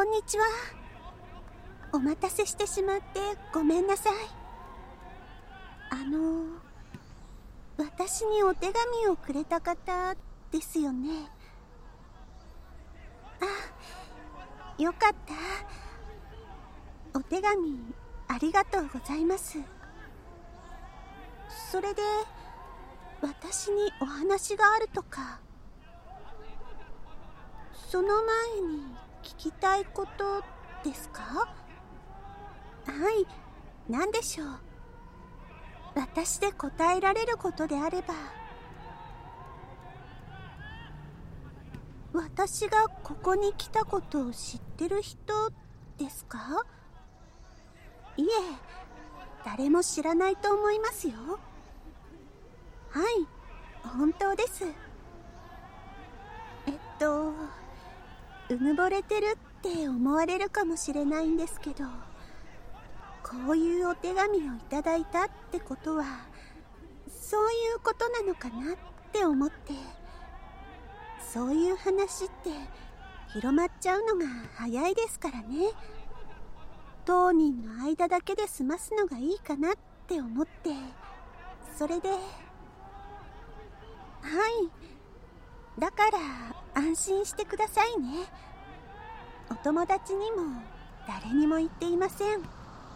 こんにちは。お待たせしてしまってごめんなさい。私にお手紙をくれた方ですよね。あ、よかった。お手紙ありがとうございます。それで私にお話があるとか。その前に聞きたいことですか？はい、何でしょう。私で答えられることであれば。私がここに来たことを知ってる人ですか？いえ、誰も知らないと思いますよ。はい、本当です。うぬぼれてるって思われるかもしれないんですけど、こういうお手紙をいただいたってことはそういうことなのかなって思って、そういう話って広まっちゃうのが早いですからね。当人の間だけで済ますのがいいかなって思って、それで。はい、だから安心してくださいね。お友達にも誰にも言っていません。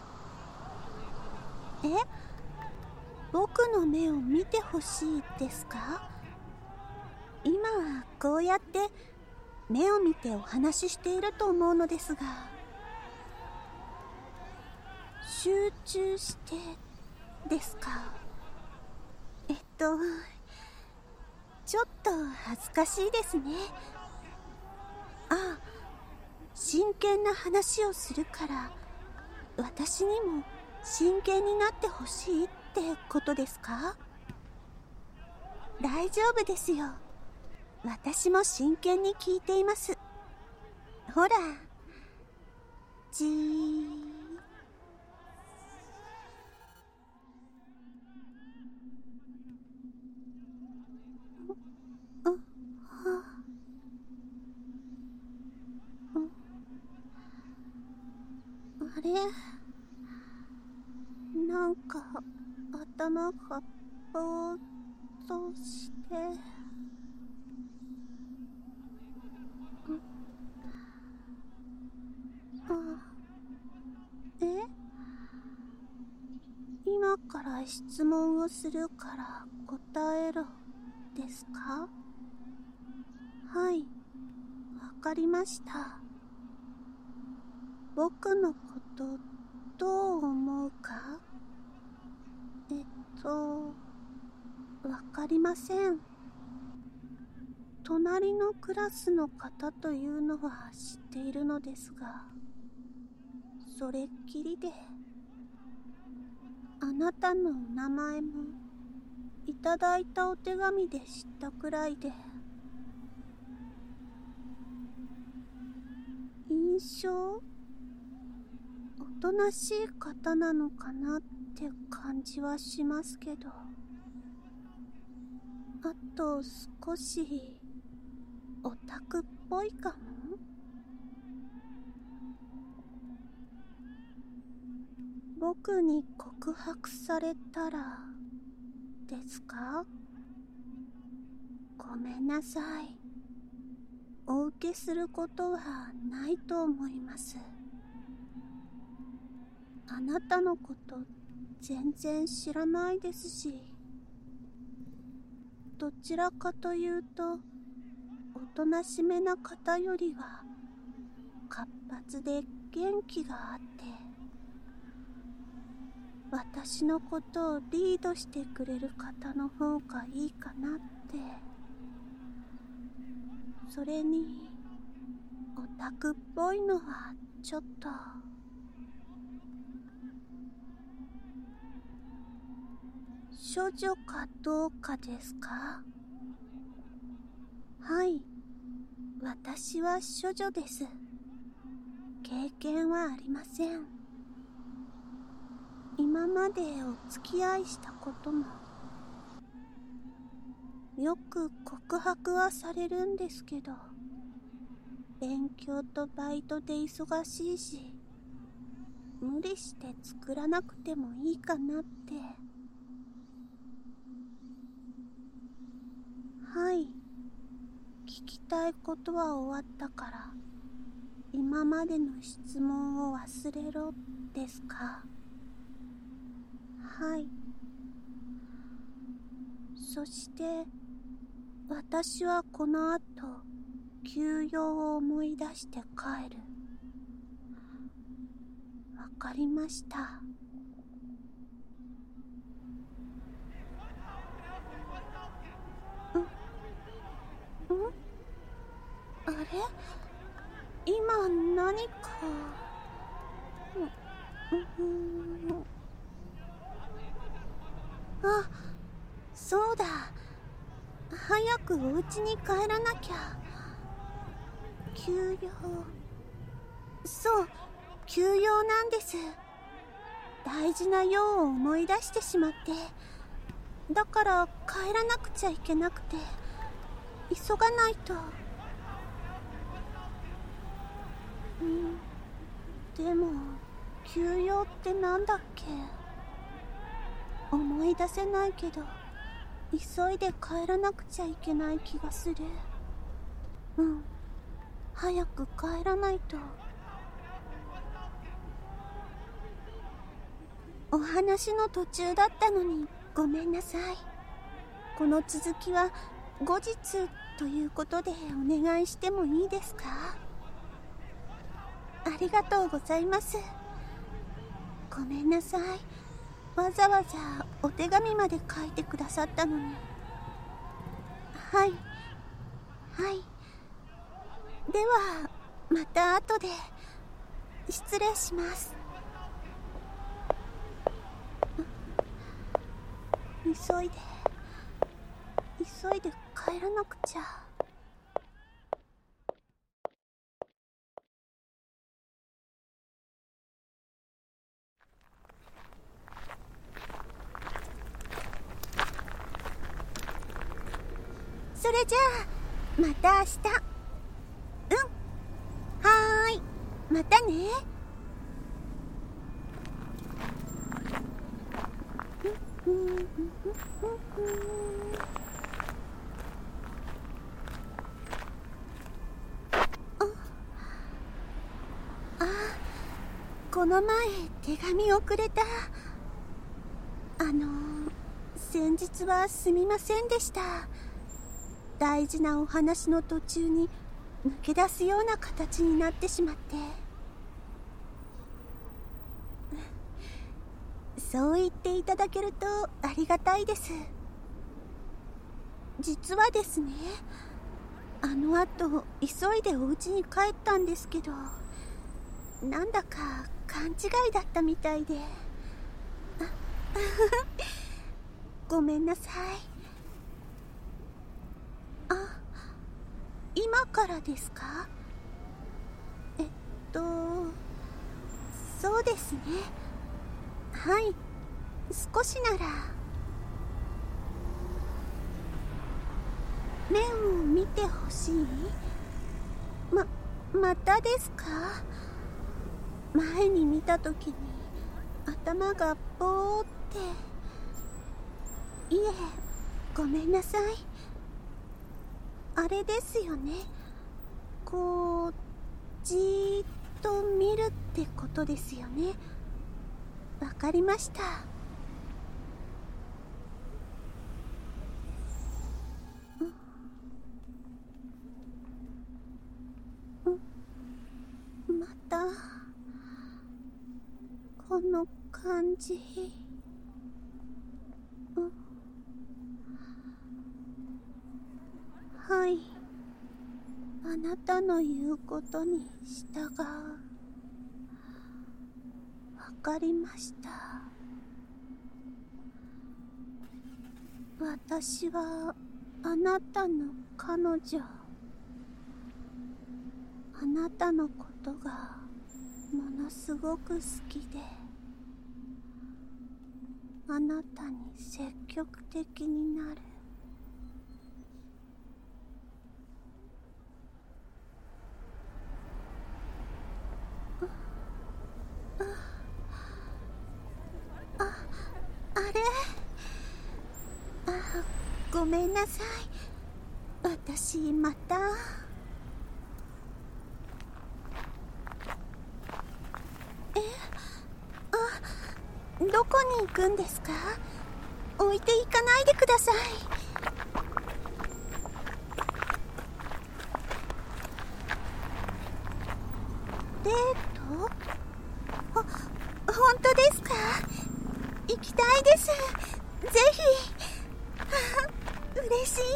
僕の目を見てほしいですか？今はこうやって目を見てお話ししていると思うのですが、集中してですか？ちょっと恥ずかしいですね。真剣な話をするから私にも真剣になってほしいってことですか？大丈夫ですよ。私も真剣に聞いています。ほら、じー。あれ、なんか頭がぼーっとして。今から質問をするから答えろですか？はい、わかりました。僕のことどう思うか？わかりません。隣のクラスの方というのは知っているのですが、それっきりで。あなたのお名前もいただいたお手紙で知ったくらいで。印象？おとなしい方なのかなって感じはしますけど、あと少しオタクっぽいかも。僕に告白されたらですか？ごめんなさい。お受けすることはないと思います。あなたのこと全然知らないですし、どちらかというとおとなしめな方よりは活発で元気があって、私のことをリードしてくれる方の方がいいかなって。それにオタクっぽいのはちょっと。処女かどうかですか？はい、私は処女です。経験はありません。今までお付き合いしたことも。よく告白はされるんですけど、 勉強とバイトで忙しいし、無理して作らなくてもいいかなって。はい、聞きたいことは終わったから、今までの質問を忘れろですか？はい。そして私はこの後休養を思い出して帰る。わかりました。あれ、今何か。あ、そうだ。早くお家に帰らなきゃ。休養。そう、休養なんです。大事な用を思い出してしまって。だから帰らなくちゃいけなくて、急がないと。でも休養ってなんだっけ？思い出せないけど、急いで帰らなくちゃいけない気がする。早く帰らないと。お話の途中だったのにごめんなさい。この続きは後日ということでお願いしてもいいですか？ありがとうございます。ごめんなさい。わざわざお手紙まで書いてくださったのに。はい。ではまた後で。失礼します。急いで帰らなくちゃ。それじゃあまた明日。はーい、またね。この前手紙をくれた。先日はすみませんでした。大事なお話の途中に抜け出すような形になってしまって。そう言っていただけるとありがたいです。実はですね、あの後急いでお家に帰ったんですけど、なんだか勘違いだったみたいで。ごめんなさい。今からですか？そうですね。はい、少しなら。面を見てほしい？またですか？前に見た時に頭がボーって。いえ、ごめんなさい。あれですよね。こうじーっと見るってことですよね。わかりました。またこの感じ。はい、あなたの言うことに従う。わかりました。私はあなたの彼女。あなたのことがものすごく好きで、あなたに積極的になる。 ごめんなさい。私また。どこに行くんですか？置いていかないでください。デート？本当ですか？行きたいです。ぜひ。嬉しい。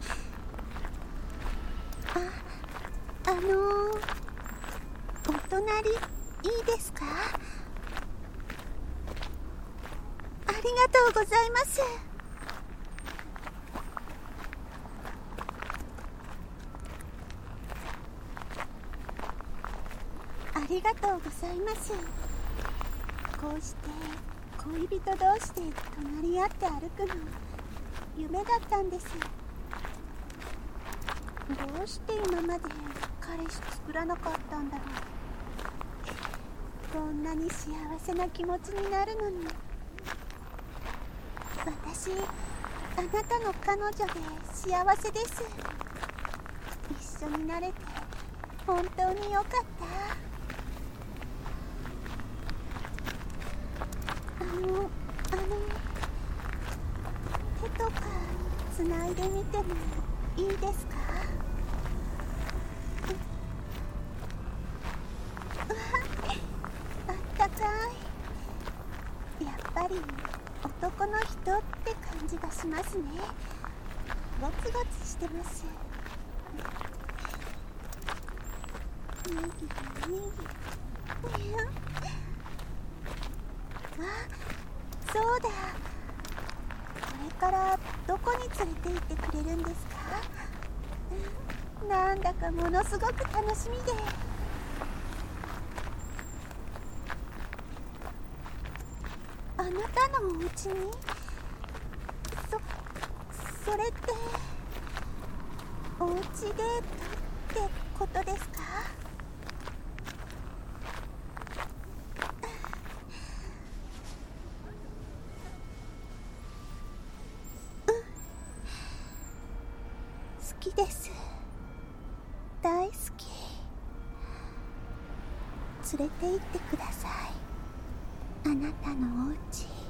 お隣いいですか？ありがとうございます。ありがとうございます。こうして恋人同士で隣り合って歩くの夢だったんです。どうして今まで彼氏作らなかったんだろう。こんなに幸せな気持ちになるのに。私、あなたの彼女で幸せです。一緒になれて本当によかった。手とかつないでみてもいいですか？あったかい。やっぱり男の人って感じがしますね。ゴツゴツしてます。にぎにぎ。そうだ。これからどこに連れて行ってくれるんですか？なんだかものすごく楽しみで。あなたのお家に？それってお家デートってことですか？好きです。大好き。連れて行ってください。あなたのお家。